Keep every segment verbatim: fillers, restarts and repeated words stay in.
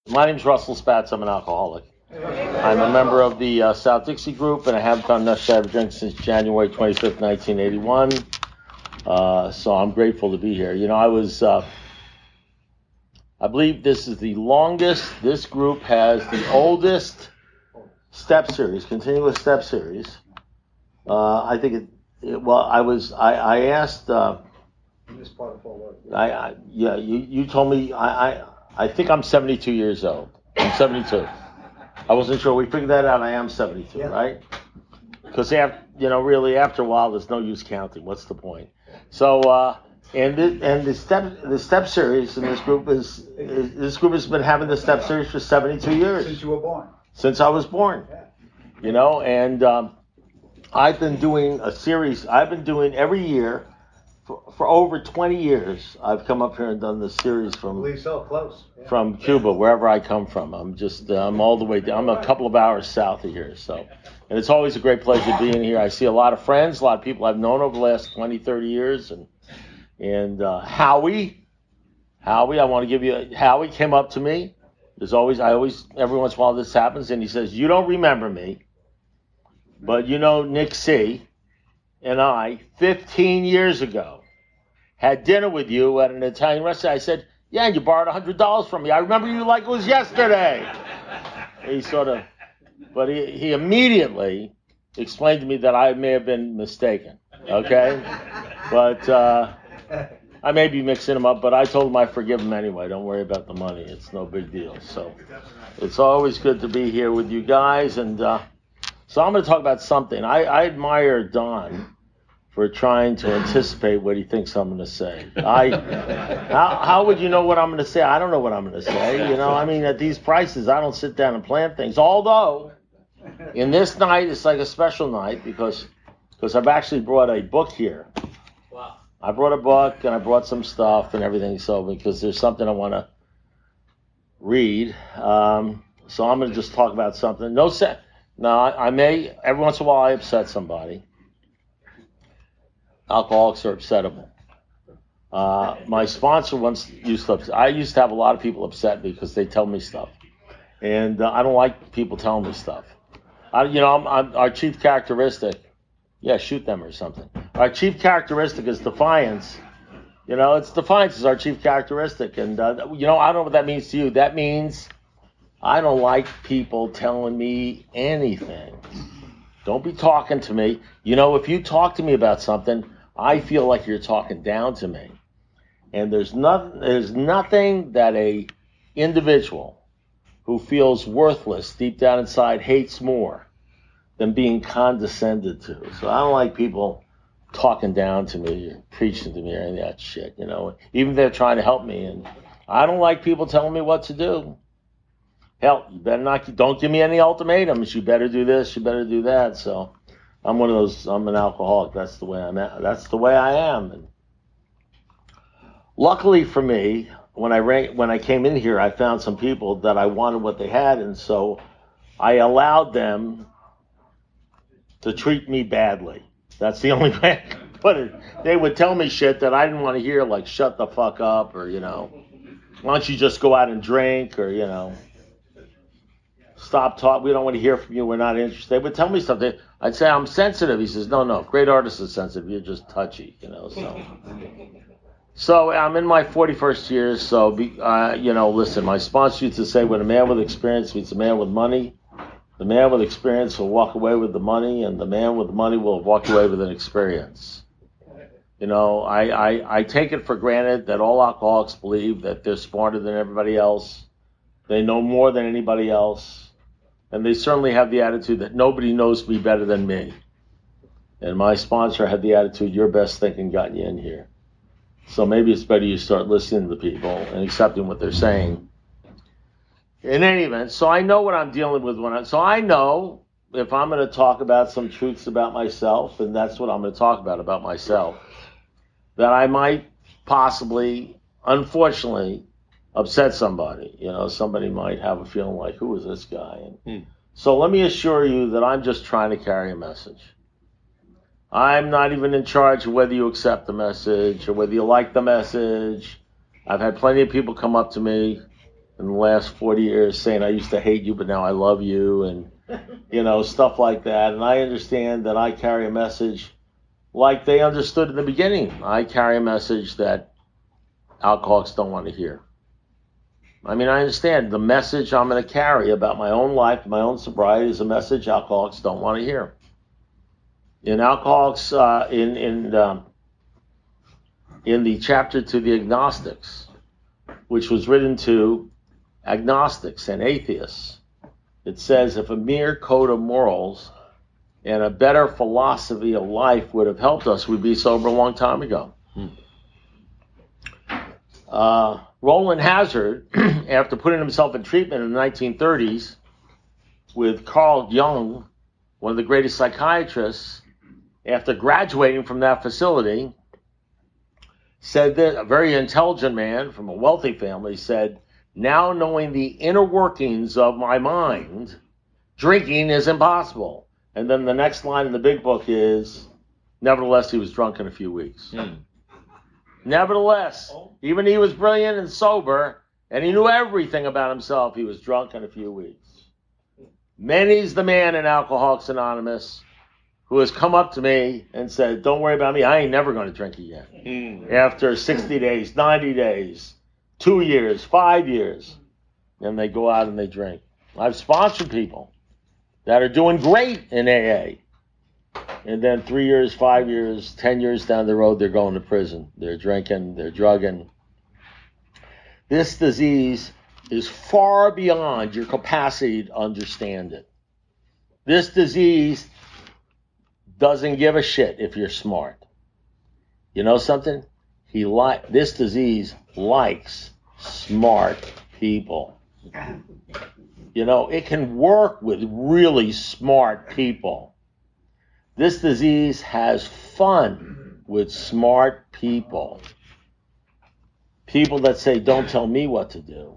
My name's Russell Spatz. I'm an alcoholic. I'm a member of the uh, South Dixie Group, and I haven't done necessary drink since January twenty-fifth, nineteen eighty-one. Uh, so I'm grateful to be here. You know, I was, uh, I believe this is the longest, this group has the oldest step series, continuous step series. Uh, I think it, it, well, I was, I, I asked, uh, I, I, yeah, you, you told me, I, I, I think I'm seventy-two years old. I'm seventy-two. I wasn't sure. We figured that out. I am seventy-two, yeah. Right? Because, you know, really, after a while, there's no use counting. What's the point? So, uh, and the, and the step the step series in this group is, is this group has been having the step series for seventy-two years. Since you were born. Since I was born. Yeah. You know, and um, I've been doing a series. I've been doing every year. For, for over twenty years, I've come up here and done this series from I believe so, close. Yeah. from Cuba, wherever I come from. I'm just, uh, I'm all the way down. I'm a couple of hours south of here. So, and it's always a great pleasure being here. I see a lot of friends, a lot of people I've known over the last twenty, thirty years. And, and uh, Howie, Howie, I want to give you, a, Howie came up to me. There's always, I always, every once in a while this happens, and he says, you don't remember me, but you know Nick C. and I, fifteen years ago, had dinner with you at an Italian restaurant. I said, yeah, and you borrowed one hundred dollars from me. I remember you like it was yesterday. He sort of, but he, he immediately explained to me that I may have been mistaken, okay? But uh, I may be mixing him up, but I told him I forgive him anyway. Don't worry about the money. It's no big deal. So it's always good to be here with you guys, and uh, so I'm going to talk about something. I, I admire Don for trying to anticipate what he thinks I'm going to say. I, how, how would you know what I'm going to say? I don't know what I'm going to say. You know, I mean, at these prices, I don't sit down and plan things. Although, in this night, it's like a special night because because I've actually brought a book here. Wow. I brought a book and I brought some stuff and everything. So because there's something I want to read. Um, so I'm going to just talk about something. No set. Now, I, I may, every once in a while, I upset somebody. Alcoholics are upsettable. Uh, my sponsor once used to upset. I used to have a lot of people upset because they tell me stuff. And uh, I don't like people telling me stuff. I, you know, I'm, I'm, our chief characteristic, yeah, shoot them or something. Our chief characteristic is defiance. You know, it's defiance is our chief characteristic. And, uh, you know, I don't know what that means to you. That means I don't like people telling me anything. Don't be talking to me. You know, if you talk to me about something, I feel like you're talking down to me. And there's nothing, there's nothing that a individual who feels worthless deep down inside hates more than being condescended to. So I don't like people talking down to me or preaching to me or any of that shit, you know, even if they're trying to help me. And I don't like people telling me what to do. Hell, you better not, don't give me any ultimatums. You better do this, you better do that. So I'm one of those, I'm an alcoholic. That's the way I'm at. That's the way I am. And luckily for me, when I ran, when I came in here, I found some people that I wanted what they had. And so I allowed them to treat me badly. That's the only way I can put it. They would tell me shit that I didn't want to hear, like shut the fuck up, or, you know, why don't you just go out and drink, or, you know, stop talking. We don't want to hear from you. We're not interested. They would tell me something. I'd say, I'm sensitive. He says, no, no, great artist is sensitive. You're just touchy, you know, so. So I'm in my forty-first year, so, be, uh, you know, listen, my sponsor used to say, when a man with experience meets a man with money, the man with experience will walk away with the money, and the man with the money will walk away with an experience. You know, I, I, I take it for granted that all alcoholics believe that they're smarter than everybody else. They know more than anybody else. And they certainly have the attitude that nobody knows me better than me. And my sponsor had the attitude, your best thinking got you in here. So maybe it's better you start listening to people and accepting what they're saying. In any event, so I know what I'm dealing with when I, so I know if I'm going to talk about some truths about myself, and that's what I'm going to talk about, about myself, that I might possibly, unfortunately, upset somebody. You know, somebody might have a feeling like, who is this guy? And hmm. So let me assure you that I'm just trying to carry a message. I'm not even in charge of whether you accept the message or whether you like the message. I've had plenty of people come up to me in the last forty years saying I used to hate you, but now I love you, and, you know, stuff like that. And I understand that I carry a message like they understood in the beginning. I carry a message that alcoholics don't want to hear. I mean, I understand the message I'm going to carry about my own life, my own sobriety is a message alcoholics don't want to hear. In Alcoholics, uh, in in um, in the chapter to the agnostics, which was written to agnostics and atheists, it says if a mere code of morals and a better philosophy of life would have helped us, we'd be sober a long time ago. Hmm. Uh, Roland Hazard, after putting himself in treatment in the nineteen thirties with Carl Jung, one of the greatest psychiatrists, after graduating from that facility, said that a very intelligent man from a wealthy family said, now knowing the inner workings of my mind, drinking is impossible. And then the next line in the big book is, nevertheless, he was drunk in a few weeks. Hmm. Nevertheless, even he was brilliant and sober, and he knew everything about himself, he was drunk in a few weeks. Many's the man in Alcoholics Anonymous who has come up to me and said, don't worry about me, I ain't never going to drink again. Mm. After sixty days, ninety days, two years, five years, and they go out and they drink. I've sponsored people that are doing great in A A. And then three years, five years, ten years down the road, they're going to prison. They're drinking, they're drugging. This disease is far beyond your capacity to understand it. This disease doesn't give a shit if you're smart. You know something? He li- This disease likes smart people. You know, it can work with really smart people. This disease has fun with smart people. People that say, don't tell me what to do.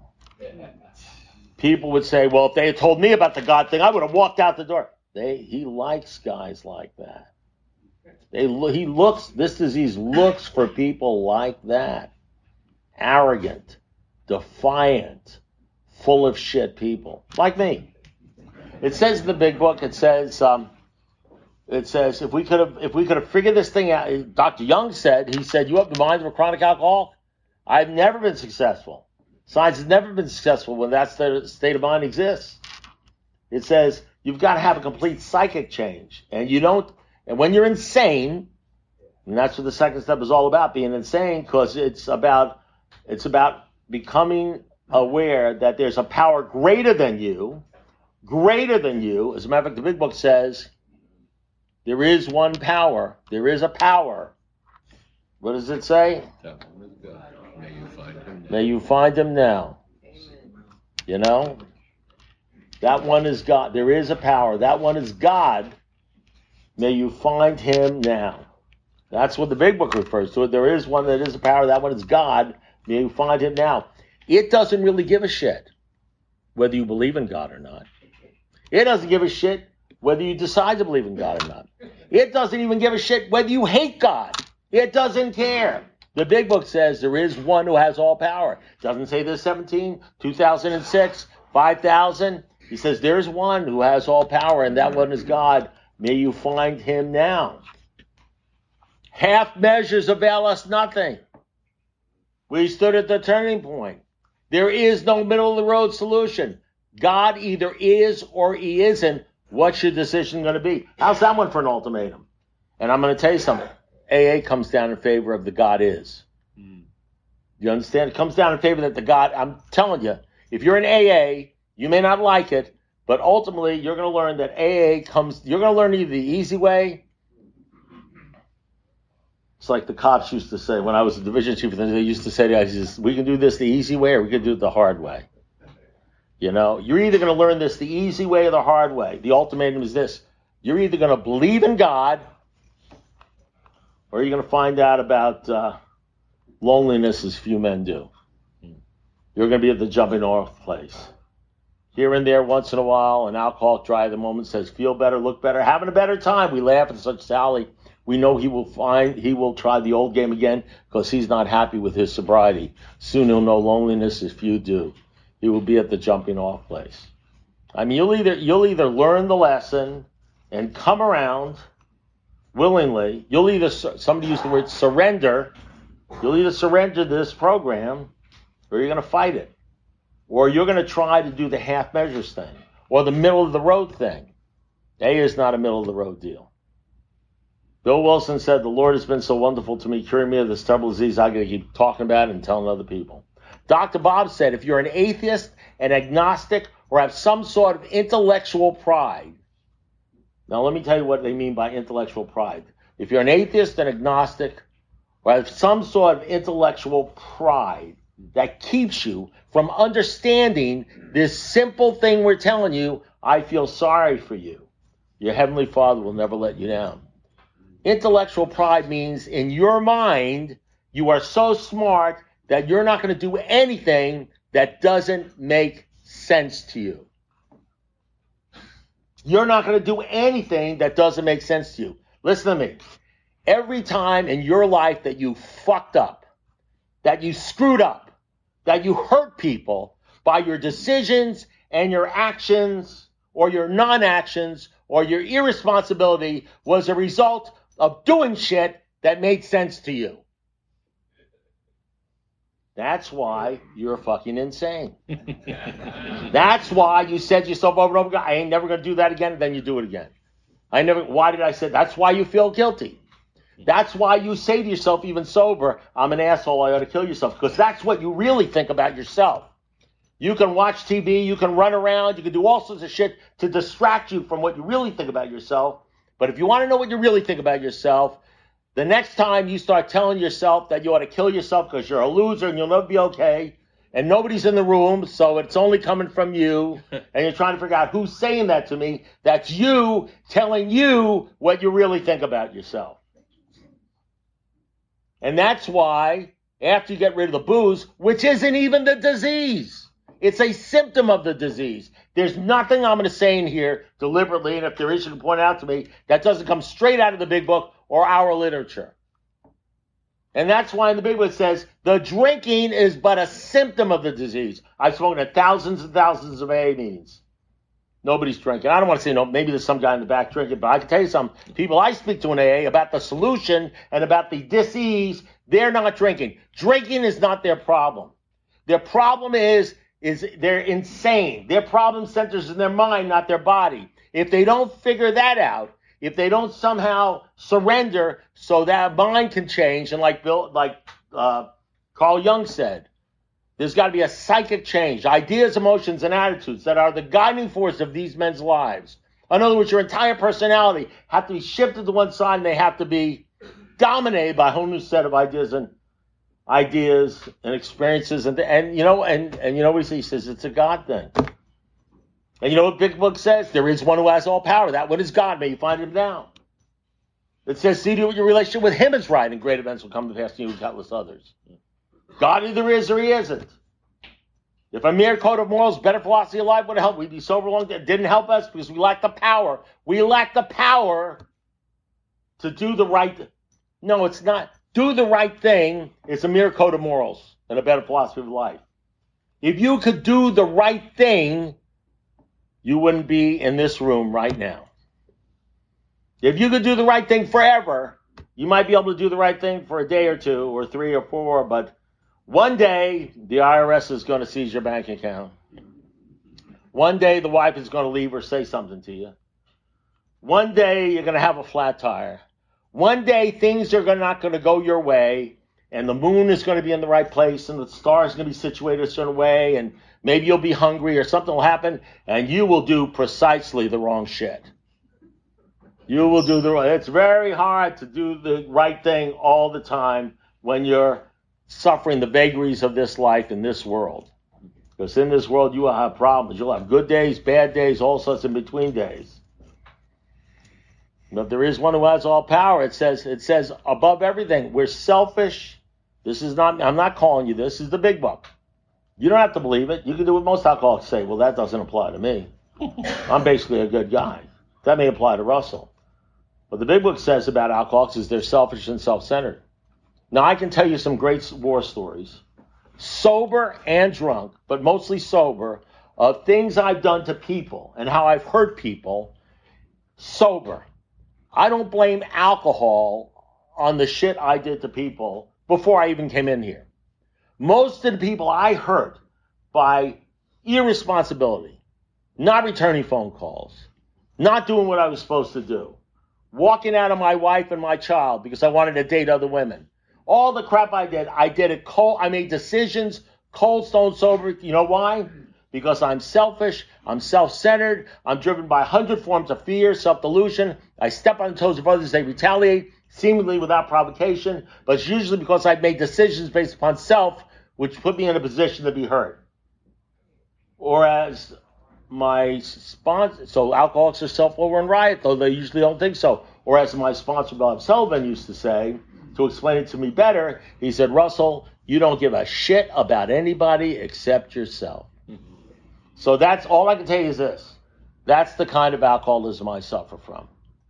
People would say, well, if they had told me about the God thing, I would have walked out the door. They, he likes guys like that. They, he looks, this disease looks for people like that. Arrogant, defiant, full of shit people. Like me. It says in the big book, it says, um, it says, if we could have, if we could have figured this thing out, Doctor Young said, he said, you have the mind of a chronic alcoholic? I've never been successful. Science has never been successful when that state of mind exists. It says, you've got to have a complete psychic change. And you don't, and when you're insane, and that's what the second step is all about, being insane, because it's about, it's about becoming aware that there's a power greater than you, greater than you. As a matter of fact, the big book says, there is one power. There is a power. What does it say? May you find him. May you find him now. You know? That one is God. There is a power. That one is God. May you find him now. That's what the big book refers to. There is one that is a power. That one is God. May you find him now. It doesn't really give a shit whether you believe in God or not. It doesn't give a shit whether you decide to believe in God or not. It doesn't even give a shit whether you hate God. It doesn't care. The big book says there is one who has all power. It doesn't say there's seventeen, two thousand six, five thousand. He says there's one who has all power, and that one is God. May you find him now. Half measures avail us nothing. We stood at the turning point. There is no middle of the road solution. God either is or he isn't. What's your decision going to be? How's that one for an ultimatum? And I'm going to tell you something. A A comes down in favor of the God is. Mm. You understand? It comes down in favor that the God, I'm telling you, if you're in A A, you may not like it, but ultimately you're going to learn that A A comes, you're going to learn either the easy way. It's like the cops used to say, when I was a division chief, they used to say to us, we can do this the easy way or we can do it the hard way. You know, you're either going to learn this the easy way or the hard way. The ultimatum is this. You're either going to believe in God or you're going to find out about uh, loneliness as few men do. You're going to be at the jumping off place. Here and there, once in a while, an alcoholic dry at the moment says, feel better, look better, having a better time. We laugh at such Sally. We know he will find, he will try the old game again because he's not happy with his sobriety. Soon he'll know loneliness as few do. he will be at the jumping off place. I mean, you'll either you'll either learn the lesson and come around willingly. You'll either, somebody used the word surrender. You'll either surrender to this program, or you're going to fight it, or you're going to try to do the half measures thing, or the middle of the road thing. A is not a middle of the road deal. Bill Wilson said, "The Lord has been so wonderful to me, curing me of this terrible disease. I got to keep talking about it and telling other people." Doctor Bob said, if you're an atheist, an agnostic, or have some sort of intellectual pride. Now, let me tell you what they mean by intellectual pride. If you're an atheist, an agnostic, or have some sort of intellectual pride that keeps you from understanding this simple thing we're telling you, I feel sorry for you. Your Heavenly Father will never let you down. Intellectual pride means in your mind, you are so smart that you're not going to do anything that doesn't make sense to you. You're not going to do anything that doesn't make sense to you. Listen to me. Every time in your life that you fucked up, that you screwed up, that you hurt people by your decisions and your actions or your non-actions or your irresponsibility was a result of doing shit that made sense to you. That's why you're fucking insane. That's why you said to yourself over and over again, I ain't never going to do that again, and then you do it again. I never. Why did I say that? That's why you feel guilty. That's why you say to yourself, even sober, I'm an asshole, I ought to kill yourself, because that's what you really think about yourself. You can watch T V, you can run around, you can do all sorts of shit to distract you from what you really think about yourself. But if you want to know what you really think about yourself, the next time you start telling yourself that you ought to kill yourself because you're a loser and you'll never be okay, and nobody's in the room, so it's only coming from you, and you're trying to figure out who's saying that to me, that's you telling you what you really think about yourself. And that's why, after you get rid of the booze, which isn't even the disease, it's a symptom of the disease. There's nothing I'm going to say in here deliberately, and if there is, you can point out to me, that doesn't come straight out of the big book or our literature. And that's why in the big book it says, the drinking is but a symptom of the disease. I've spoken at thousands and thousands of A A meetings. Nobody's drinking. I don't want to say no, maybe there's some guy in the back drinking, but I can tell you some people I speak to in A A about the solution and about the disease, they're not drinking. Drinking is not their problem. Their problem is, is they're insane. Their problem centers in their mind, not their body. If they don't figure that out, if they don't somehow surrender so that mind can change, and like Bill, like uh, Carl Jung said, there's got to be a psychic change, ideas, emotions, and attitudes that are the guiding force of these men's lives. In other words, your entire personality have to be shifted to one side, and they have to be dominated by a whole new set of ideas and ideas and experiences, and and you know, and and you know what he says? It's a God thing. And you know what Big Book says? There is one who has all power. That one is God. May you find him now. It says, see to your relationship with him is right, and great events will come to pass to you and countless others. God either is or he isn't. If a mere code of morals, better philosophy of life would have helped, we'd be sober long. It didn't help us because we lacked the power. We lack the power to do the right thing. No, it's not. Do the right thing is a mere code of morals and a better philosophy of life. If you could do the right thing, you wouldn't be in this room right now. If you could do the right thing forever, you might be able to do the right thing for a day or two or three or four, but one day the I R S is going to seize your bank account. One day the wife is going to leave or say something to you. One day you're going to have a flat tire. One day things are not going to go your way, and the moon is going to be in the right place, and the stars are going to be situated a certain way, and maybe you'll be hungry or something will happen, and you will do precisely the wrong shit. You will do the wrong. It's very hard to do the right thing all the time when you're suffering the vagaries of this life in this world. Because in this world you will have problems. You'll have good days, bad days, all sorts in between days. But there is one who has all power. It says, it says above everything, we're selfish. This is not, I'm not calling you this, this is the big book. You don't have to believe it. You can do what most alcoholics say. Well, that doesn't apply to me. I'm basically a good guy. That may apply to Russell. But the big book says about alcoholics is they're selfish and self-centered. Now, I can tell you some great war stories sober and drunk, but mostly sober, of things I've done to people and how I've hurt people sober. I don't blame alcohol on the shit I did to people before I even came in here. Most of the people I hurt by irresponsibility, not returning phone calls, not doing what I was supposed to do, walking out on my wife and my child because I wanted to date other women. All the crap I did, I did it cold. I made decisions cold, stone sober. You know why? Because I'm selfish, I'm self-centered, I'm driven by a hundred forms of fear, self-delusion. I step on the toes of others, they retaliate, seemingly without provocation, but it's usually because I've made decisions based upon self, which put me in a position to be hurt. Or as my sponsor, so alcoholics are self-over and riot, though they usually don't think so. Or as my sponsor, Bob Sullivan, used to say, to explain it to me better, he said, Russell, you don't give a shit about anybody except yourself. So that's all I can tell you is this. That's the kind of alcoholism I suffer from.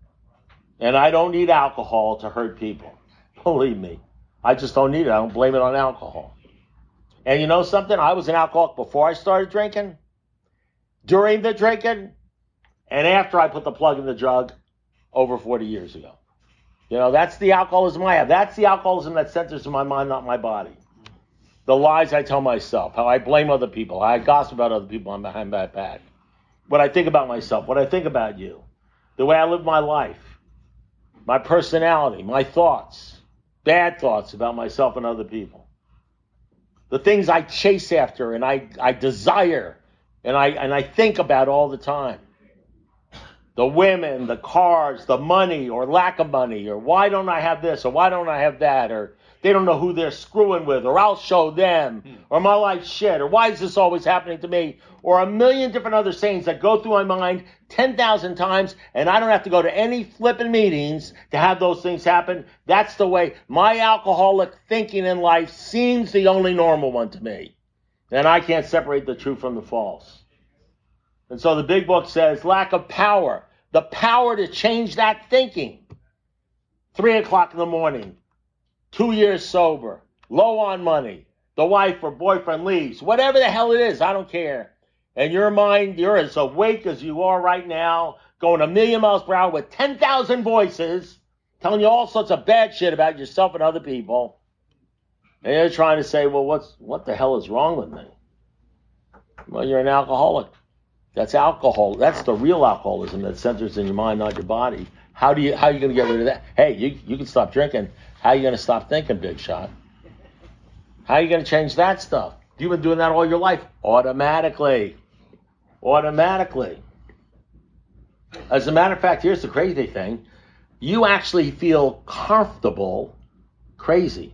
And I don't need alcohol to hurt people. Believe me. I just don't need it. I don't blame it on alcohol. And you know something? I was an alcoholic before I started drinking, during the drinking, and after I put the plug in the drug over forty years ago. You know, that's the alcoholism I have. That's the alcoholism that centers in my mind, not my body. The lies I tell myself, how I blame other people, how I gossip about other people on behind my back, what I think about myself, what I think about you, the way I live my life, my personality, my thoughts, bad thoughts about myself and other people, the things I chase after and I, I desire and I and I think about all the time. The women, the cars, the money or lack of money, or why don't I have this, or why don't I have that, or they don't know who they're screwing with, or I'll show them, or my life's shit, or why is this always happening to me, or a million different other sayings that go through my mind ten thousand times, and I don't have to go to any flipping meetings to have those things happen. That's the way my alcoholic thinking in life seems the only normal one to me. And I can't separate the true from the false. And so the big book says lack of power, the power to change that thinking. Three o'clock in the morning, two years sober, low on money, the wife or boyfriend leaves, whatever the hell it is, I don't care. And your mind, you're as awake as you are right now, going a million miles per hour with ten thousand voices, telling you all sorts of bad shit about yourself and other people. And you're trying to say, well, what's what the hell is wrong with me? Well, you're an alcoholic. That's alcohol. That's the real alcoholism that centers in your mind, not your body. How do you how are you going to get rid of that? Hey, you you can stop drinking. How are you going to stop thinking, big shot? How are you going to change that stuff? You've been doing that all your life. Automatically. Automatically. As a matter of fact, here's the crazy thing. You actually feel comfortable crazy.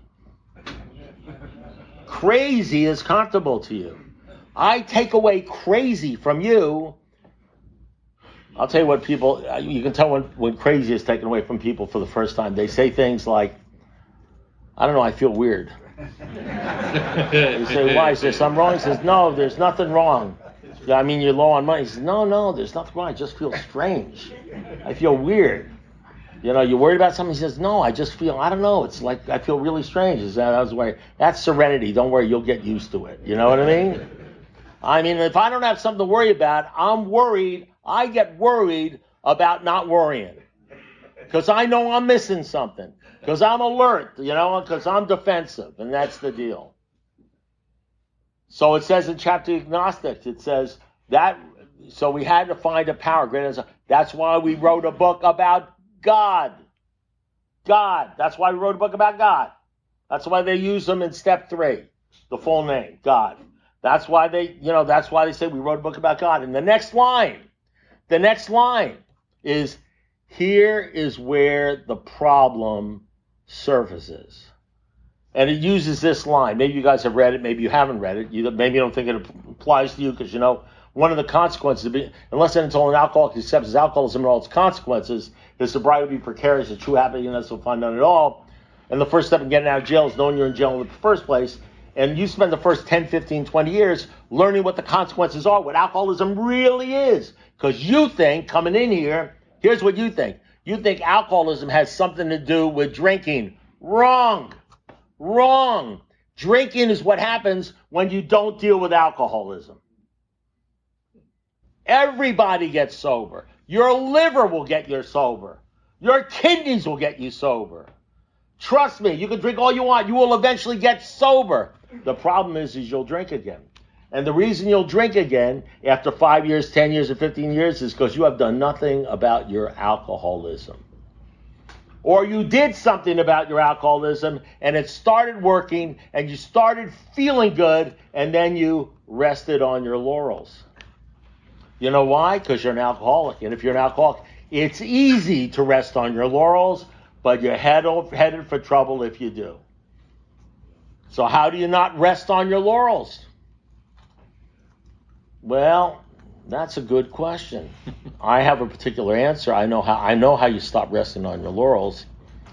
Crazy is comfortable to you. I take away crazy from you. I'll tell you what people, you can tell when, when crazy is taken away from people for the first time. They say things like, I don't know, I feel weird. You say, why? Is there something wrong? He says, no, there's nothing wrong. Yeah, I mean, you're low on money. He says, no, no, there's nothing wrong. I just feel strange. I feel weird. You know, you're worried about something? He says, no, I just feel, I don't know. It's like, I feel really strange. Is that, I was worried. That's serenity. Don't worry, you'll get used to it. You know what I mean? I mean, if I don't have something to worry about, I'm worried. I get worried about not worrying. Because I know I'm missing something. Because I'm alert, you know, because I'm defensive. And that's the deal. So it says in chapter Agnostics, it says that, so we had to find a power greater than, that's why we wrote a book about God. God. That's why we wrote a book about God. That's why they use them in step three. The full name, God. That's why they, you know, that's why they say we wrote a book about God. And the next line, the next line is, here is where the problem surfaces. And it uses this line. Maybe you guys have read it. Maybe you haven't read it. You, maybe you don't think it applies to you because, you know, one of the consequences, of being, unless and until an alcoholic accepts his alcoholism and all its consequences, his sobriety will be precarious, his true happiness will find none at all. And the first step in getting out of jail is knowing you're in jail in the first place. And you spend the first ten, fifteen, twenty years learning what the consequences are, what alcoholism really is. Because you think, coming in here, here's what you think. You think alcoholism has something to do with drinking. Wrong. Wrong. Drinking is what happens when you don't deal with alcoholism. Everybody gets sober. Your liver will get you sober. Your kidneys will get you sober. Trust me, you can drink all you want. You will eventually get sober. The problem is, is you'll drink again. And the reason you'll drink again after five years, ten years, or fifteen years is because you have done nothing about your alcoholism. Or you did something about your alcoholism and it started working and you started feeling good and then you rested on your laurels. You know why? Because you're an alcoholic. And if you're an alcoholic, it's easy to rest on your laurels, but you're head over, headed for trouble if you do. So how do you not rest on your laurels? Well, that's a good question. I have a particular answer. I know how I know how you stop resting on your laurels.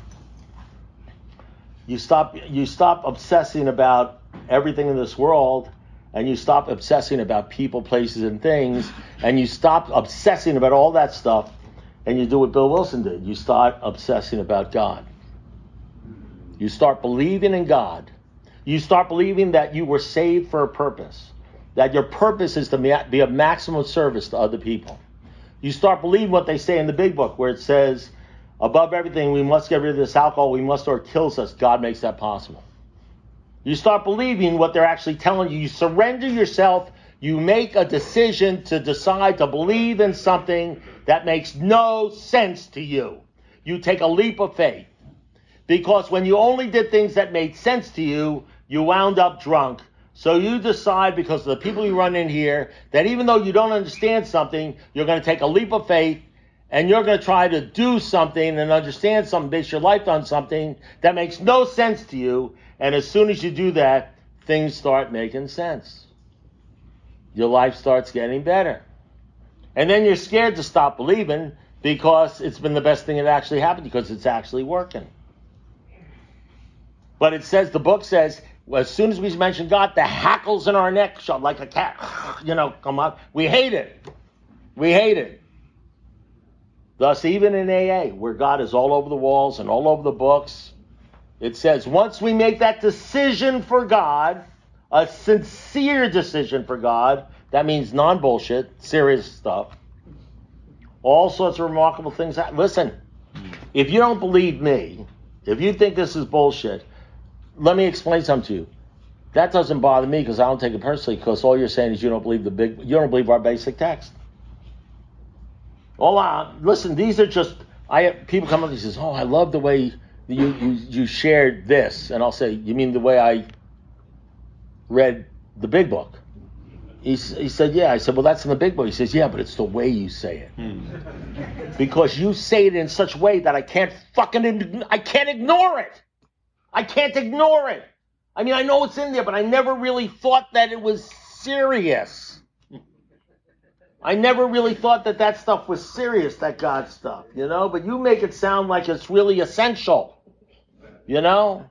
You stop you stop obsessing about everything in this world, and you stop obsessing about people, places, and things, and you stop obsessing about all that stuff, and you do what Bill Wilson did. You start obsessing about God. You start believing in God. You start believing that you were saved for a purpose. That your purpose is to be of maximum service to other people. You start believing what they say in the big book, where it says, above everything, we must get rid of this alcohol, we must, or it kills us. God makes that possible. You start believing what they're actually telling you. You surrender yourself. You make a decision to decide to believe in something that makes no sense to you. You take a leap of faith. Because when you only did things that made sense to you, you wound up drunk. So you decide, because of the people you run in here, that even though you don't understand something, you're going to take a leap of faith and you're going to try to do something and understand something, base your life on something that makes no sense to you. And as soon as you do that, things start making sense. Your life starts getting better. And then you're scared to stop believing because it's been the best thing that actually happened, because it's actually working. But it says, the book says, as soon as we mention God, the hackles in our neck shut like a cat. You know, come on. We hate it. We hate it. Thus, even in A A, where God is all over the walls and all over the books, it says once we make that decision for God, a sincere decision for God, that means non-bullshit, serious stuff, all sorts of remarkable things happen. Listen, if you don't believe me, if you think this is bullshit, let me explain something to you. That doesn't bother me because I don't take it personally, because all you're saying is you don't believe the big, you don't believe our basic text. All I, listen, these are just, I people come up and says, oh, I love the way you, you you shared this. And I'll say, you mean the way I read the big book? He, he said, yeah. I said, well, that's in the big book. He says, yeah, but it's the way you say it. Hmm. Because you say it in such a way that I can't fucking, I can't ignore it. I can't ignore it. I mean, I know it's in there, but I never really thought that it was serious. I never really thought that that stuff was serious, that God stuff, you know? But you make it sound like it's really essential, you know?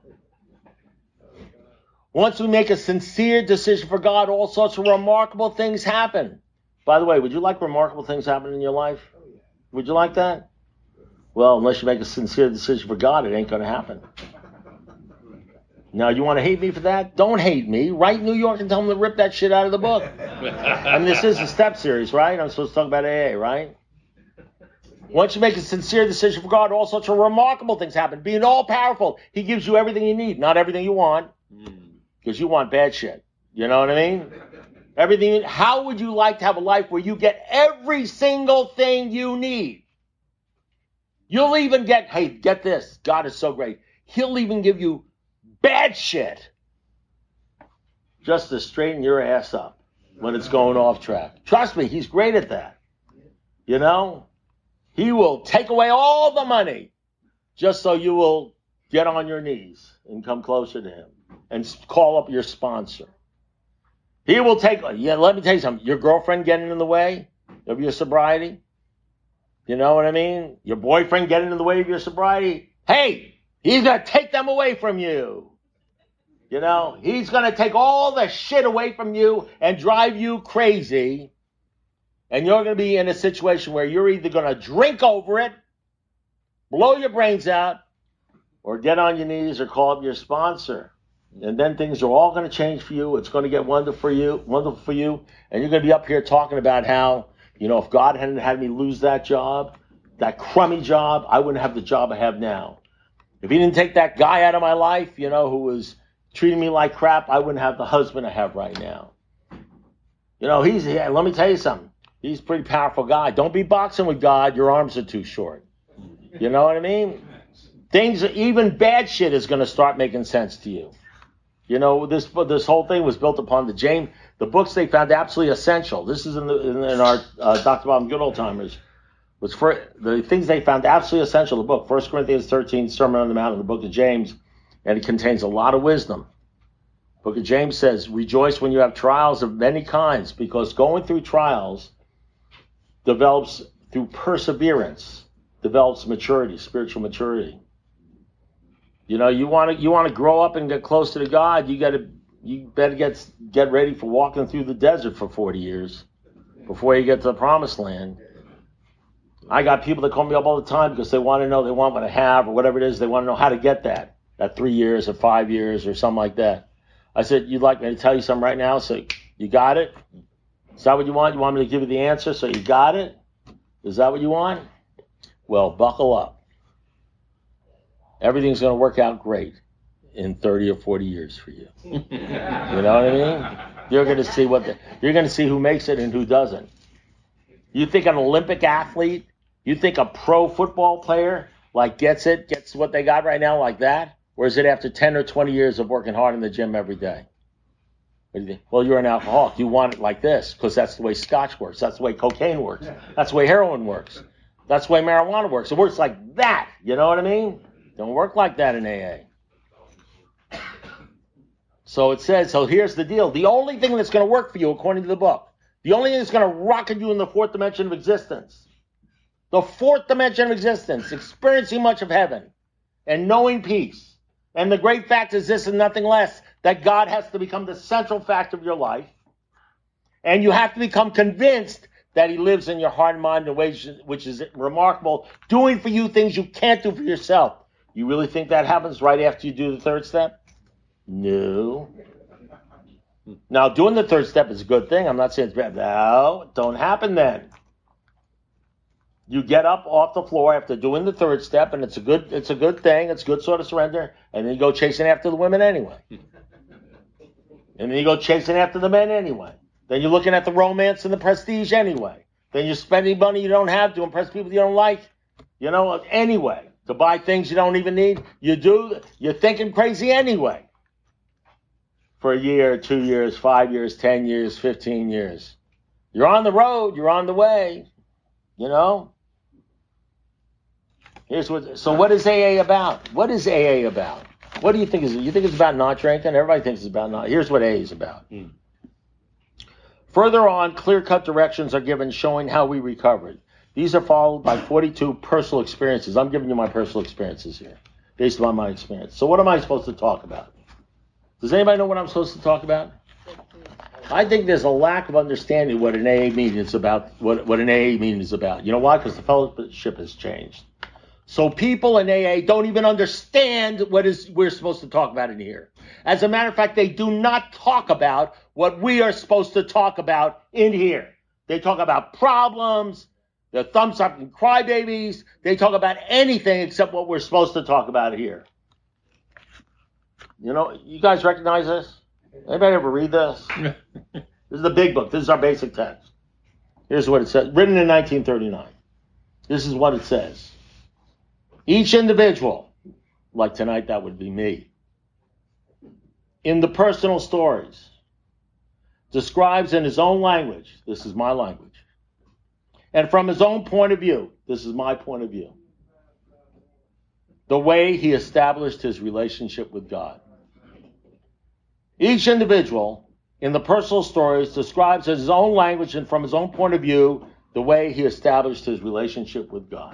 Once we make a sincere decision for God, all sorts of remarkable things happen. By the way, would you like remarkable things happen in your life? Would you like that? Well, unless you make a sincere decision for God, it ain't going to happen. Now, you want to hate me for that? Don't hate me. Write New York and tell them to rip that shit out of the book. I mean, this is a step series, right? I'm supposed to talk about A A, right? Once you make a sincere decision for God, all sorts of remarkable things happen. Being all-powerful, he gives you everything you need, not everything you want, because you want bad shit. You know what I mean? Everything. How would you like to have a life where you get every single thing you need? You'll even get, hey, get this. God is so great. He'll even give you bad shit just to straighten your ass up when it's going off track. Trust me, he's great at that. You know? He will take away all the money just so you will get on your knees and come closer to him and call up your sponsor. He will take, yeah, let me tell you something. Your girlfriend getting in the way of your sobriety? You know what I mean? Your boyfriend getting in the way of your sobriety? Hey, he's going to take them away from you. You know, he's going to take all the shit away from you and drive you crazy. And you're going to be in a situation where you're either going to drink over it, blow your brains out, or get on your knees or call up your sponsor. And then things are all going to change for you. It's going to get wonderful for you, wonderful for you. And you're going to be up here talking about how, you know, if God hadn't had me lose that job, that crummy job, I wouldn't have the job I have now. If he didn't take that guy out of my life, you know, who was treating me like crap, I wouldn't have the husband I have right now. You know, he's, yeah, let me tell you something. He's a pretty powerful guy. Don't be boxing with God. Your arms are too short. You know what I mean? Things, even bad shit is going to start making sense to you. You know, this this whole thing was built upon the James, the books they found absolutely essential. This is in, the, in, in our uh, Doctor Bob Good Old Timers. Was for the things they found absolutely essential. The book, First Corinthians thirteen, Sermon on the Mount, and the book of James, and it contains a lot of wisdom. The book of James says, rejoice when you have trials of many kinds, because going through trials develops through perseverance, develops maturity, spiritual maturity. You know, you want to you want to grow up and get closer to God. You got to you better get get ready for walking through the desert for forty years before you get to the promised land. I got people that call me up all the time because they want to know, they want what I have or whatever it is. They want to know how to get that, that three years or five years or something like that. I said, you'd like me to tell you something right now? So you got it? Is that what you want? You want me to give you the answer? So you got it? Is that what you want? Well, buckle up. Everything's going to work out great in thirty or forty years for you. You know what I mean? You're going to see what the, you're going to see who makes it and who doesn't. You think an Olympic athlete, you think a pro football player like gets it, gets what they got right now like that? Or is it after ten or twenty years of working hard in the gym every day? What do you think? Well, you're an alcoholic. You want it like this because that's the way scotch works. That's the way cocaine works. That's the way heroin works. That's the way marijuana works. It works like that. You know what I mean? Don't work like that in A A. So it says, so here's the deal. The only thing that's going to work for you, according to the book, the only thing that's going to rocket you in the fourth dimension of existence, the fourth dimension of existence, experiencing much of heaven and knowing peace. And the great fact is this and nothing less, that God has to become the central fact of your life. And you have to become convinced that he lives in your heart and mind in ways which is remarkable, doing for you things you can't do for yourself. You really think that happens right after you do the third step? No. Now, doing the third step is a good thing. I'm not saying it's bad. No, it don't happen then. You get up off the floor after doing the third step, and it's a good it's a good thing. It's good sort of surrender. And then you go chasing after the women anyway. And then you go chasing after the men anyway. Then you're looking at the romance and the prestige anyway. Then you're spending money you don't have to impress people you don't like. You know, anyway. To buy things you don't even need. You do. You're thinking crazy anyway. For a year, two years, five years, ten years, fifteen years. You're on the road. You're on the way. You know? Here's what. So what is A A about? What is A A about? What do you think is it? You think it's about not drinking? Everybody thinks it's about not. Here's what A A is about. Mm. Further on, clear-cut directions are given showing how we recovered. These are followed by forty-two personal experiences. I'm giving you my personal experiences here, based on my experience. So what am I supposed to talk about? Does anybody know what I'm supposed to talk about? I think there's a lack of understanding what an A A meeting is about, what, what an A A meeting is about. You know why? Because the fellowship has changed. So people in A A don't even understand what is we're supposed to talk about in here. As a matter of fact, they do not talk about what we are supposed to talk about in here. They talk about problems, the thumbs up and crybabies. They talk about anything except what we're supposed to talk about here. You know, you guys recognize this? Anybody ever read this? This is the big book. This is our basic text. Here's what it says. Written in nineteen thirty-nine. This is what it says. Each individual, like tonight that would be me, in the personal stories, describes in his own language, this is my language, and from his own point of view, this is my point of view, the way he established his relationship with God. Each individual in the personal stories describes in his own language and from his own point of view the way he established his relationship with God.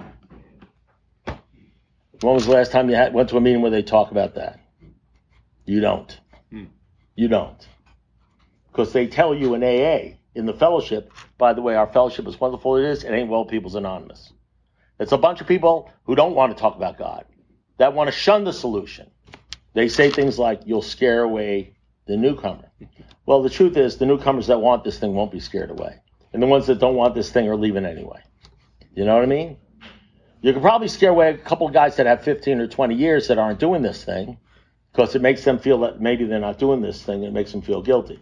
When was the last time you had, went to a meeting where they talk about that? You don't. Hmm. You don't. Because they tell you in A A, in the fellowship, by the way, our fellowship, as wonderful it is, it ain't Well People's Anonymous. It's a bunch of people who don't want to talk about God, that want to shun the solution. They say things like, you'll scare away the newcomer. Well, the truth is, the newcomers that want this thing won't be scared away. And the ones that don't want this thing are leaving anyway. You know what I mean? You can probably scare away a couple of guys that have fifteen or twenty years that aren't doing this thing, because it makes them feel that maybe they're not doing this thing. It makes them feel guilty.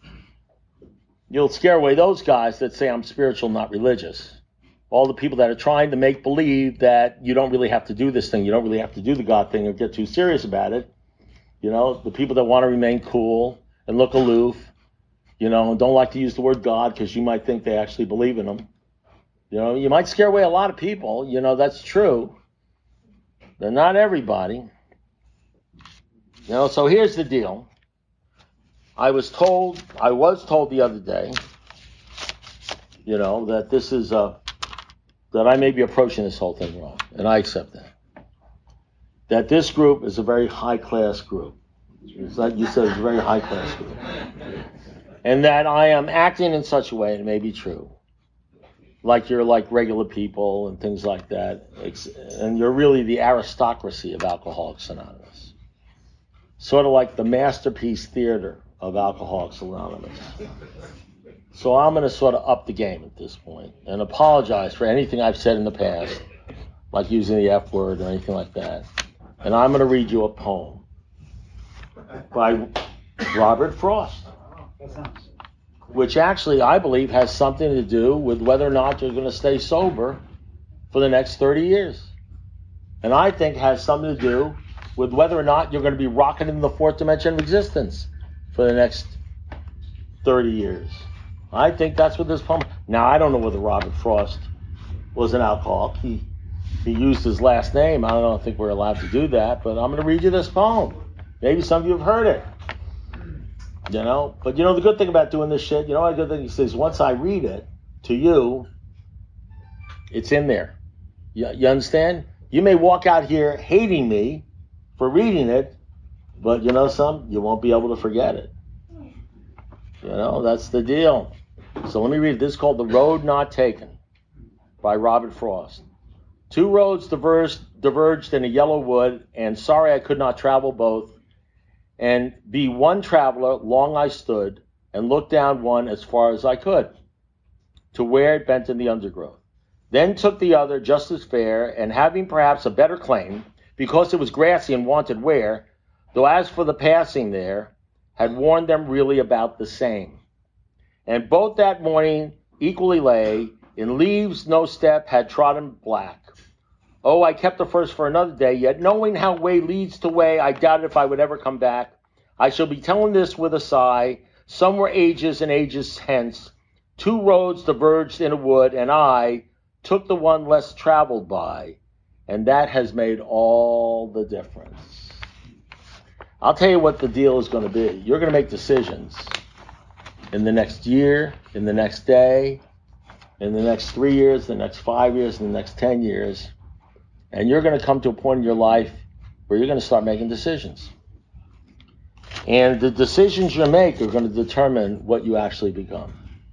You'll scare away those guys that say, I'm spiritual, not religious. All the people that are trying to make believe that you don't really have to do this thing. You don't really have to do the God thing or get too serious about it. You know, the people that want to remain cool and look aloof, you know, and don't like to use the word God because you might think they actually believe in them. You know, you might scare away a lot of people. You know, that's true. But not everybody. You know, so here's the deal. I was told, I was told the other day, you know, that this is a, that I may be approaching this whole thing wrong, and I accept that. That this group is a very high-class group. It's like you said, it's a very high-class group. And that I am acting in such a way, and it may be true, like you're like regular people and things like that, and you're really the aristocracy of Alcoholics Anonymous. Sort of like the masterpiece theater of Alcoholics Anonymous. So I'm going to sort of up the game at this point and apologize for anything I've said in the past, like using the F word or anything like that. And I'm going to read you a poem by Robert Frost, which actually I believe has something to do with whether or not you're going to stay sober for the next thirty years. And I think has something to do with whether or not you're going to be rocking in the fourth dimension of existence for the next thirty years. I think that's what this poem... Now, I don't know whether Robert Frost was an alcoholic. He he used his last name. I don't think we're allowed to do that, but I'm going to read you this poem. Maybe some of you have heard it. You know? But you know the good thing about doing this shit? You know what the good thing he says? Once I read it to you, it's in there. You, you understand? You may walk out here hating me for reading it, but you know something? You won't be able to forget it. You know, that's the deal. So let me read it. This is called The Road Not Taken by Robert Frost. Two roads diverged, diverged in a yellow wood, and sorry I could not travel both. And be one traveler, long I stood, and looked down one as far as I could, to where it bent in the undergrowth. Then took the other just as fair, and having perhaps a better claim, because it was grassy and wanted wear, though as for the passing there, had warned them really about the same. And both that morning equally lay, in leaves no step had trodden black. Oh, I kept the first for another day, yet knowing how way leads to way, I doubted if I would ever come back. I shall be telling this with a sigh. Some were ages and ages hence. Two roads diverged in a wood, and I took the one less traveled by. And that has made all the difference. I'll tell you what the deal is going to be. You're going to make decisions in the next year, in the next day, in the next three years, the next five years, in the next ten years. And you're going to come to a point in your life where you're going to start making decisions. And the decisions you make are going to determine what you actually become.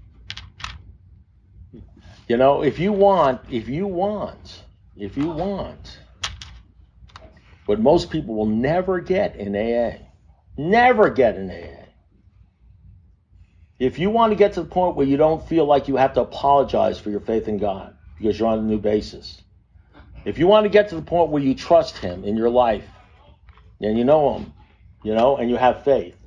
You know, if you want, if you want, if you want, what most people will never get in A A, never get in A A. If you want to get to the point where you don't feel like you have to apologize for your faith in God because you're on a new basis, if you want to get to the point where you trust Him in your life, and you know Him, you know, and you have faith,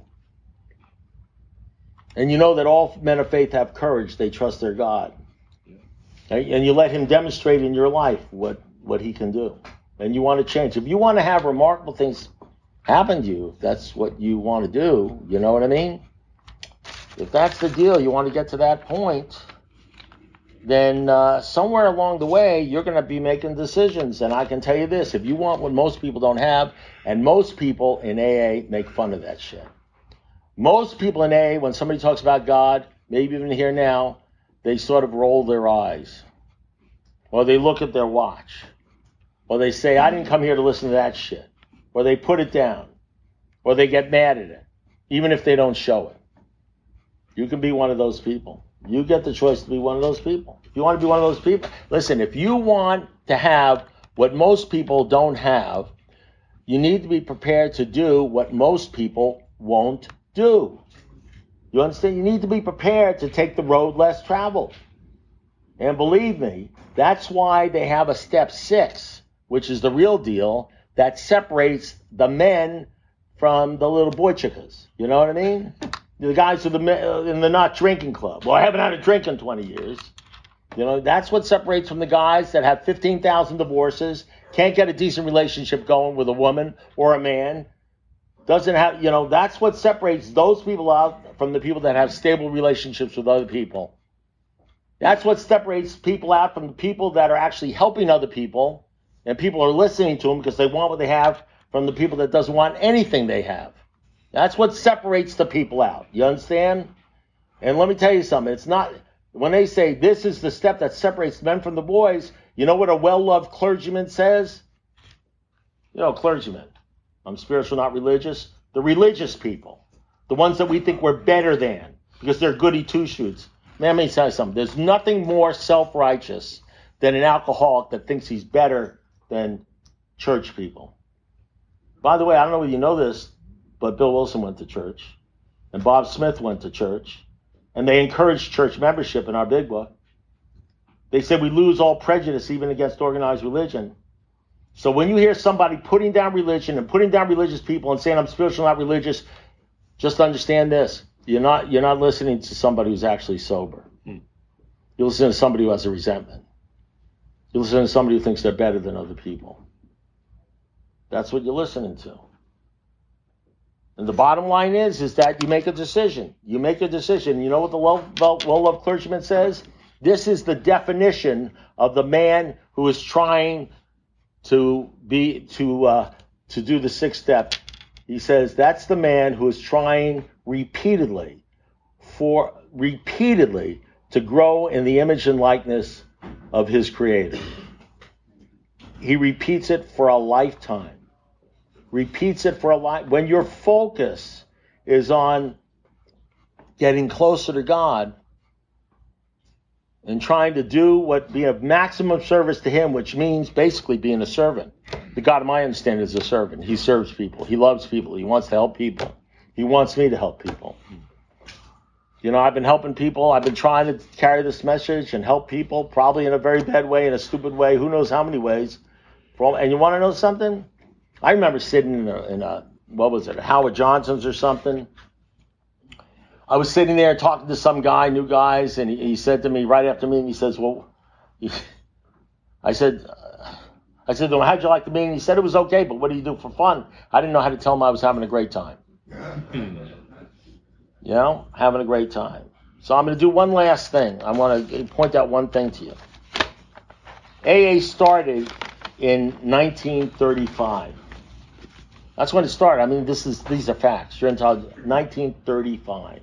and you know that all men of faith have courage, they trust their God, okay? And you let Him demonstrate in your life what, what He can do, and you want to change. If you want to have remarkable things happen to you, if that's what you want to do, you know what I mean? If that's the deal, you want to get to that point, then uh, somewhere along the way, you're going to be making decisions. And I can tell you this, if you want what most people don't have, and most people in A A make fun of that shit. Most people in A A, when somebody talks about God, maybe even here now, they sort of roll their eyes. Or they look at their watch. Or they say, I didn't come here to listen to that shit. Or they put it down. Or they get mad at it, even if they don't show it. You can be one of those people. You get the choice to be one of those people. If you want to be one of those people, listen, if you want to have what most people don't have, you need to be prepared to do what most people won't do. You understand? You need to be prepared to take the road less traveled. And believe me, that's why they have a step six, which is the real deal, that separates the men from the little boy chickas. You know what I mean? The guys in the, in the not drinking club. Well, I haven't had a drink in twenty years. You know, that's what separates from the guys that have fifteen thousand divorces, can't get a decent relationship going with a woman or a man, doesn't have, you know, that's what separates those people out from the people that have stable relationships with other people. That's what separates people out from the people that are actually helping other people, and people are listening to them because they want what they have, from the people that doesn't want anything they have. That's what separates the people out. You understand? And let me tell you something. It's not, when they say this is the step that separates men from the boys, you know what a well-loved clergyman says? You know, clergymen. I'm spiritual, not religious. The religious people. The ones that we think we're better than because they're goody two-shoes. Man, let me tell you something. There's nothing more self-righteous than an alcoholic that thinks he's better than church people. By the way, I don't know whether you know this, but Bill Wilson went to church, and Bob Smith went to church, and they encouraged church membership in our big book. They said we lose all prejudice even against organized religion. So when you hear somebody putting down religion and putting down religious people and saying I'm spiritual, not religious, just understand this. You're not you're not listening to somebody who's actually sober. Hmm. You're listening to somebody who has a resentment. You're listening to somebody who thinks they're better than other people. That's what you're listening to. And the bottom line is, is that you make a decision. You make a decision. You know what the well-loved clergyman says? This is the definition of the man who is trying to be to uh, to do the sixth step. He says that's the man who is trying repeatedly for repeatedly to grow in the image and likeness of his Creator. He repeats it for a lifetime. Repeats it for a life. When your focus is on getting closer to God and trying to do what be of maximum service to Him, which means basically being a servant. The God of my understanding is a servant. He serves people. He loves people. He wants to help people. He wants me to help people. You know, I've been helping people. I've been trying to carry this message and help people, probably in a very bad way, in a stupid way, who knows how many ways. And you want to know something? I remember sitting in a, in a what was it, a Howard Johnson's or something. I was sitting there talking to some guy, new guys, and he, he said to me right after me, and he says, well, he, I said, I said, well, how'd you like the meeting? He said it was okay, but what do you do for fun? I didn't know how to tell him I was having a great time. You know, having a great time. So I'm going to do one last thing. I want to point out one thing to you. A A started in nineteen thirty-five. That's when it started. I mean, this is these are facts. You're intelligent. nineteen thirty-five.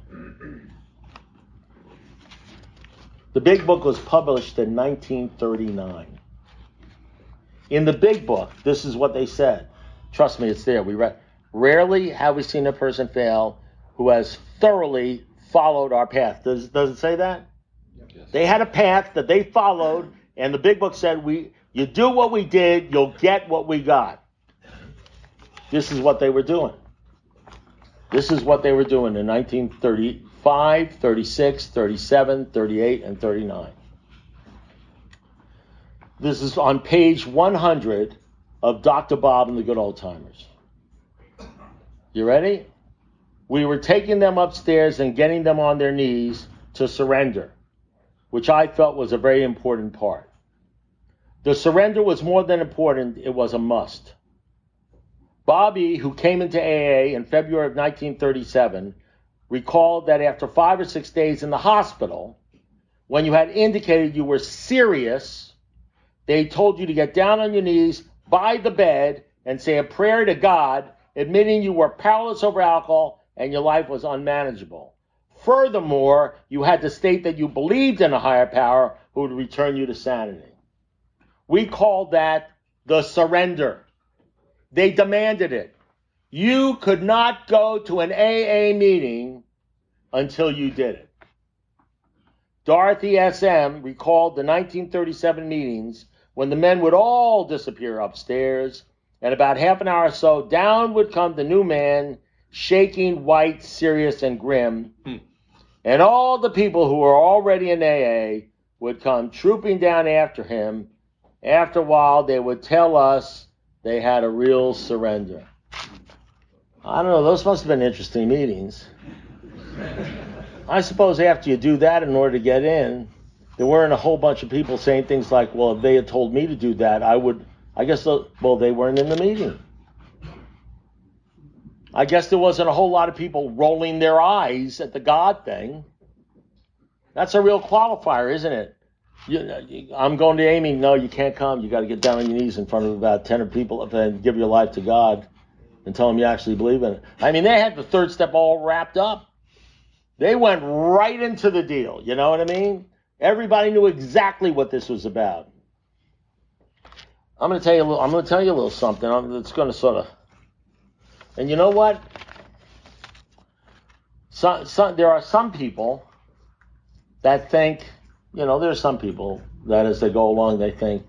The Big Book was published in nineteen thirty-nine. In the Big Book, this is what they said. Trust me, it's there. We read. Rarely have we seen a person fail who has thoroughly followed our path. Does does it say that? Yes. They had a path that they followed, and the Big Book said, "We, you do what we did, you'll get what we got." This is what they were doing. This is what they were doing in nineteen thirty-five, thirty-six, thirty-seven, thirty-eight, and thirty-nine. This is on page one hundred of Doctor Bob and the Good Old Timers. You ready? We were taking them upstairs and getting them on their knees to surrender, which I felt was a very important part. The surrender was more than important, it was a must. Bobby, who came into A A in February of nineteen thirty-seven, recalled that after five or six days in the hospital, when you had indicated you were serious, they told you to get down on your knees by the bed and say a prayer to God, admitting you were powerless over alcohol and your life was unmanageable. Furthermore, you had to state that you believed in a higher power who would return you to sanity. We called that the surrender. They demanded it. You could not go to an A A meeting until you did it. Dorothy S M recalled the nineteen thirty-seven meetings when the men would all disappear upstairs And about half an hour or so, down would come the new man, shaking, white, serious, and grim. Hmm. And all the people who were already in A A would come trooping down after him. After a while, they would tell us they had a real surrender. I don't know, those must have been interesting meetings. I suppose after you do that in order to get in, there weren't a whole bunch of people saying things like, well, if they had told me to do that, I would, I guess, well, they weren't in the meeting. I guess there wasn't a whole lot of people rolling their eyes at the God thing. That's a real qualifier, isn't it? You, I'm going to Amy. No, you can't come. You got to get down on your knees in front of about ten people and give your life to God and tell them you actually believe in it. I mean, they had the third step all wrapped up. They went right into the deal. You know what I mean? Everybody knew exactly what this was about. I'm going to tell you a little. I'm going to tell you a little something. It's going to sort of. And you know what? Some, some, there are some people that think, you know, there are some people that as they go along, they think,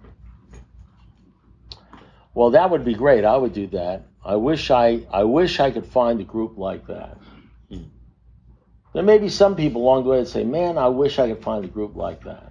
well, that would be great. I would do that. I wish I, I wish I could find a group like that. Hmm. There may be some people along the way that say, man, I wish I could find a group like that.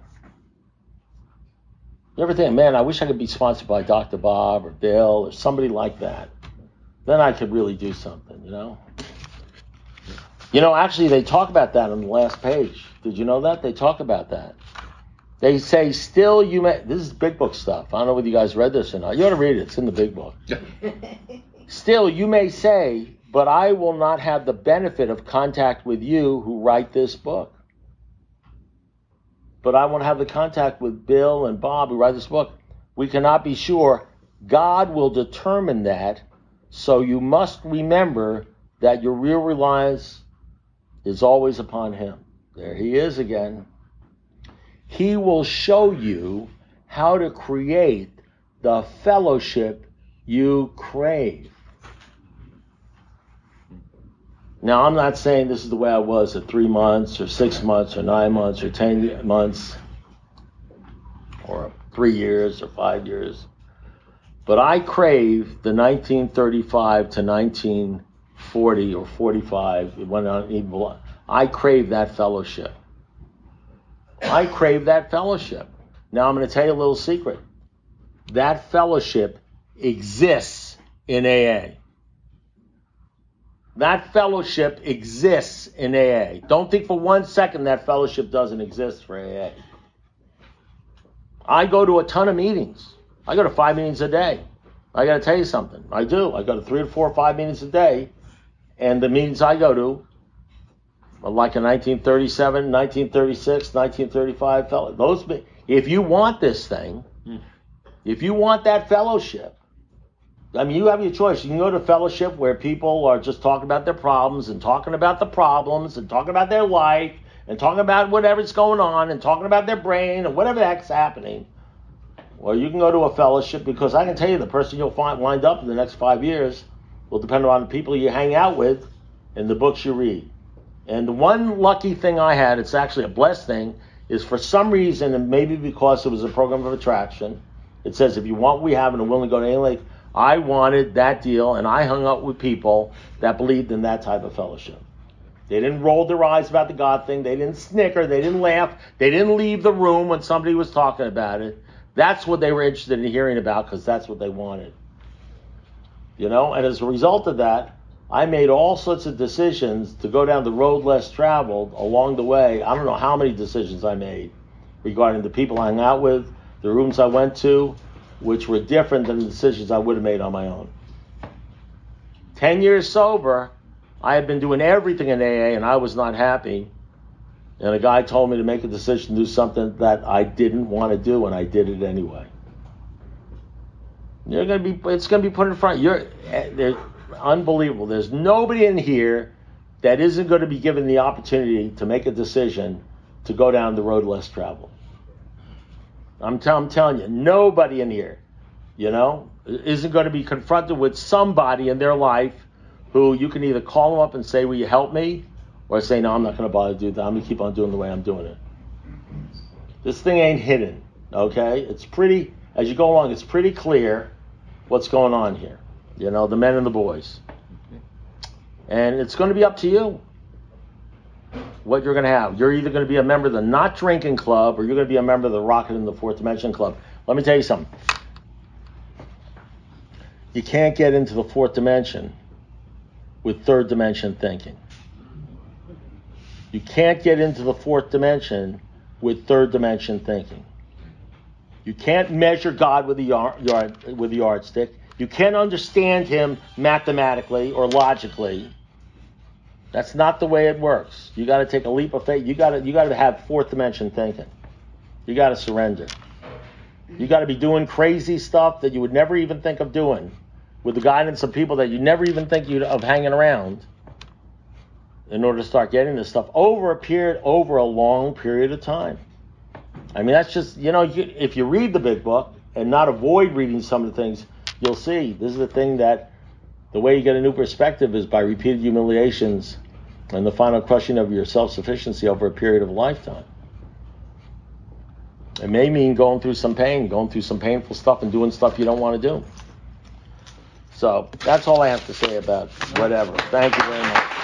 You ever think, man, I wish I could be sponsored by Doctor Bob or Bill or somebody like that. Then I could really do something, you know? You know, actually, they talk about that on the last page. Did you know that? They talk about that. They say, still you may... This is big book stuff. I don't know whether you guys read this or not. You ought to read it. It's in the big book. Still, you may say, but I will not have the benefit of contact with you who write this book. But I want to have the contact with Bill and Bob who write this book. We cannot be sure. God will determine that. So you must remember that your real reliance is always upon him. There he is again. He will show you how to create the fellowship you crave. Now, I'm not saying this is the way I was at three months or six months or nine months or ten months or three years or five years. But I crave the nineteen thirty-five to nineteen forty or forty-five. It went on even. I crave that fellowship. I crave that fellowship. Now I'm going to tell you a little secret. That fellowship exists in A A. That fellowship exists in A A. Don't think for one second that fellowship doesn't exist for A A. I go to a ton of meetings. I go to five meetings a day. I got to tell you something. I do. I go to three or four or five meetings a day. And the meetings I go to are like a nineteen thirty-seven, nineteen thirty-six, nineteen thirty-five fellow. Those, if you want this thing, hmm. if you want that fellowship, I mean, you have your choice. You can go to fellowship where people are just talking about their problems and talking about the problems and talking about their life and talking about whatever's going on and talking about their brain and whatever the heck's happening. Or you can go to a fellowship, because I can tell you the person you'll find wind up in the next five years will depend on the people you hang out with and the books you read. And the one lucky thing I had, it's actually a blessed thing, is for some reason, and maybe because it was a program of attraction, it says if you want what we have and are willing to go to any lake, I wanted that deal, and I hung out with people that believed in that type of fellowship. They didn't roll their eyes about the God thing. They didn't snicker. They didn't laugh. They didn't leave the room when somebody was talking about it. That's what they were interested in hearing about, because that's what they wanted. You know, and as a result of that, I made all sorts of decisions to go down the road less traveled along the way. I don't know how many decisions I made regarding the people I hung out with, the rooms I went to, which were different than the decisions I would have made on my own. Ten years sober, I had been doing everything in A A, and I was not happy. And a guy told me to make a decision to do something that I didn't want to do, and I did it anyway. You're gonna be, it's gonna be put in front. You're, they're unbelievable. There's nobody in here that isn't going to be given the opportunity to make a decision to go down the road less traveled. I'm, t- I'm telling you, nobody in here, you know, isn't going to be confronted with somebody in their life who you can either call them up and say, will you help me? Or say, no, I'm not going to bother to do that. I'm going to keep on doing the way I'm doing it. This thing ain't hidden, okay? It's pretty, as you go along, it's pretty clear what's going on here. You know, the men and the boys. And it's going to be up to you what you're going to have. You're either going to be a member of the Not Drinking Club or you're going to be a member of the Rocket in the Fourth Dimension Club. Let me tell you something. You can't get into the fourth dimension with third dimension thinking. You can't get into the fourth dimension with third dimension thinking. You can't measure God with the yard, yard, with the yardstick. You can't understand him mathematically or logically. That's not the way it works. You got to take a leap of faith. You got to you got to have fourth dimension thinking. You got to surrender. You got to be doing crazy stuff that you would never even think of doing, with the guidance of people that you never even think you'd of hanging around, in order to start getting this stuff over a period, over a long period of time. I mean, that's just, you know, you, if you read the big book and not avoid reading some of the things, you'll see this is the thing that the way you get a new perspective is by repeated humiliations and the final crushing of your self-sufficiency over a period of a lifetime. It may mean going through some pain, going through some painful stuff and doing stuff you don't want to do. So that's all I have to say about whatever. Thank you very much.